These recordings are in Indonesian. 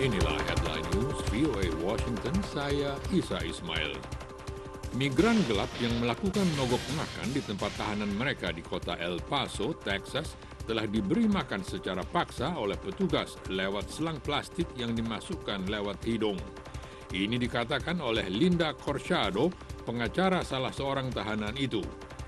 Inilah headline news VOA Washington, saya Isa Ismail. Migran gelap yang melakukan mogok makan di tempat tahanan mereka di kota El Paso, Texas, telah diberi makan secara paksa oleh petugas lewat selang plastik yang dimasukkan lewat hidung. Ini dikatakan oleh Linda Corchado, pengacara salah seorang tahanan itu.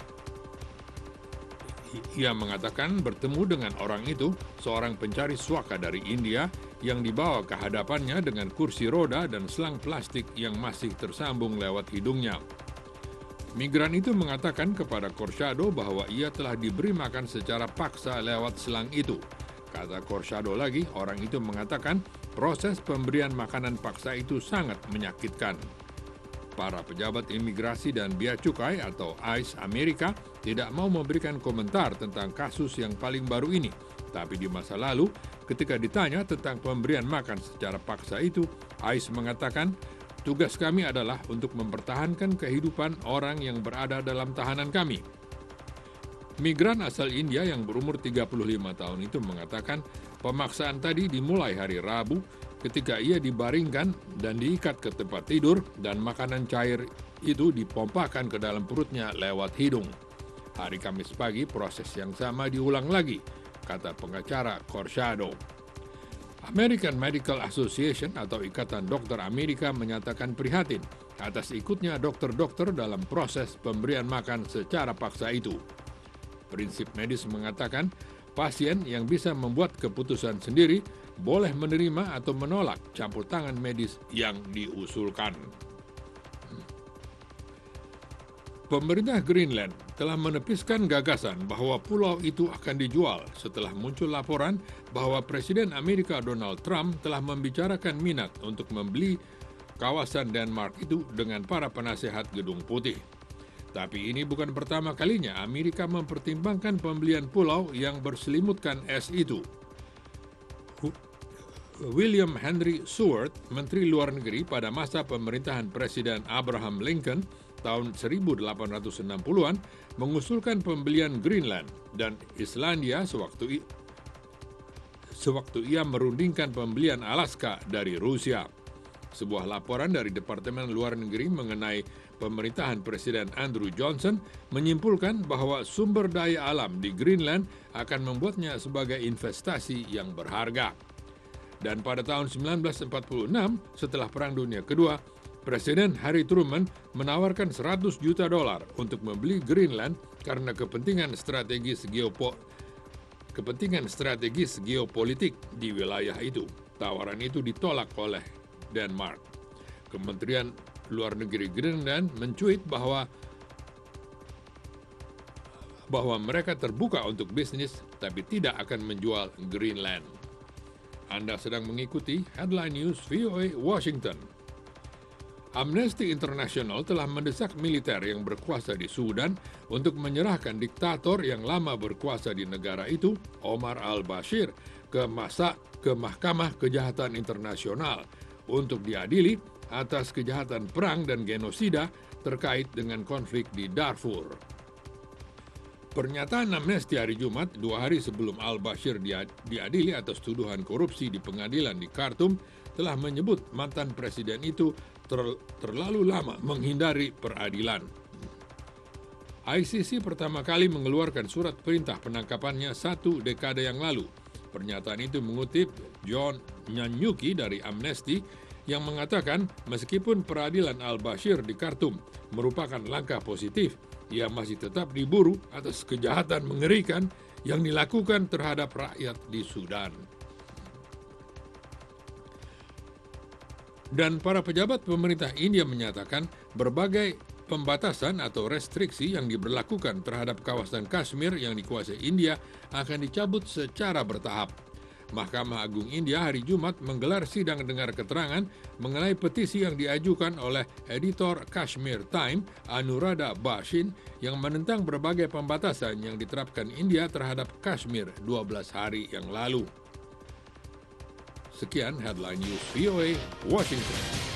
Ia mengatakan bertemu dengan orang itu, seorang pencari suaka dari India, yang dibawa ke hadapannya dengan kursi roda dan selang plastik yang masih tersambung lewat hidungnya. Migran itu mengatakan kepada Corchado bahwa ia telah diberi makan secara paksa lewat selang itu. Kata Corchado lagi, orang itu mengatakan proses pemberian makanan paksa itu sangat menyakitkan. Para pejabat imigrasi dan bea cukai atau ICE Amerika tidak mau memberikan komentar tentang kasus yang paling baru ini. Tapi di masa lalu, ketika ditanya tentang pemberian makan secara paksa itu, ICE mengatakan, tugas kami adalah untuk mempertahankan kehidupan orang yang berada dalam tahanan kami. Migran asal India yang berumur 35 tahun itu mengatakan pemaksaan tadi dimulai hari Rabu ketika ia dibaringkan dan diikat ke tempat tidur dan makanan cair itu dipompakan ke dalam perutnya lewat hidung. Hari Kamis pagi proses yang sama diulang lagi, kata pengacara Corchado. American Medical Association atau Ikatan Dokter Amerika menyatakan prihatin atas ikutnya dokter-dokter dalam proses pemberian makan secara paksa itu. Prinsip medis mengatakan pasien yang bisa membuat keputusan sendiri boleh menerima atau menolak campur tangan medis yang diusulkan. Pemerintah Greenland telah menepiskan gagasan bahwa pulau itu akan dijual setelah muncul laporan bahwa Presiden Amerika Donald Trump telah membicarakan minat untuk membeli kawasan Denmark itu dengan para penasehat Gedung Putih. Tapi ini bukan pertama kalinya Amerika mempertimbangkan pembelian pulau yang berselimutkan es itu. William Henry Seward, Menteri Luar Negeri pada masa pemerintahan Presiden Abraham Lincoln tahun 1860-an, mengusulkan pembelian Greenland dan Islandia sewaktu ia merundingkan pembelian Alaska dari Rusia. Sebuah laporan dari Departemen Luar Negeri mengenai pemerintahan Presiden Andrew Johnson menyimpulkan bahwa sumber daya alam di Greenland akan membuatnya sebagai investasi yang berharga. Dan pada tahun 1946, setelah Perang Dunia Kedua, Presiden Harry Truman menawarkan $100 juta untuk membeli Greenland karena kepentingan strategis geopolitik di wilayah itu. Tawaran itu ditolak oleh Denmark. Kementerian Luar Negeri Greenland mencuit bahwa mereka terbuka untuk bisnis tapi tidak akan menjual Greenland. Anda sedang mengikuti Headline News VOA Washington. Amnesty International telah mendesak militer yang berkuasa di Sudan untuk menyerahkan diktator yang lama berkuasa di negara itu, Omar al-Bashir, ke Mahkamah Kejahatan Internasional untuk diadili atas kejahatan perang dan genosida terkait dengan konflik di Darfur. Pernyataan Amnesty hari Jumat, 2 hari sebelum al-Bashir diadili atas tuduhan korupsi di pengadilan di Khartoum, telah menyebut mantan presiden itu terlalu lama menghindari peradilan. ICC pertama kali mengeluarkan surat perintah penangkapannya 1 dekade yang lalu. Pernyataan itu mengutip John Nyanyuki dari Amnesty yang mengatakan meskipun peradilan al-Bashir di Khartoum merupakan langkah positif, ia masih tetap diburu atas kejahatan mengerikan yang dilakukan terhadap rakyat di Sudan. Dan para pejabat pemerintah India menyatakan berbagai pembatasan atau restriksi yang diberlakukan terhadap kawasan Kashmir yang dikuasai India akan dicabut secara bertahap. Mahkamah Agung India hari Jumat menggelar sidang dengar keterangan mengenai petisi yang diajukan oleh editor Kashmir Times, Anuradha Bhasin, yang menentang berbagai pembatasan yang diterapkan India terhadap Kashmir 12 hari yang lalu. Sekian Headline News VOA Washington.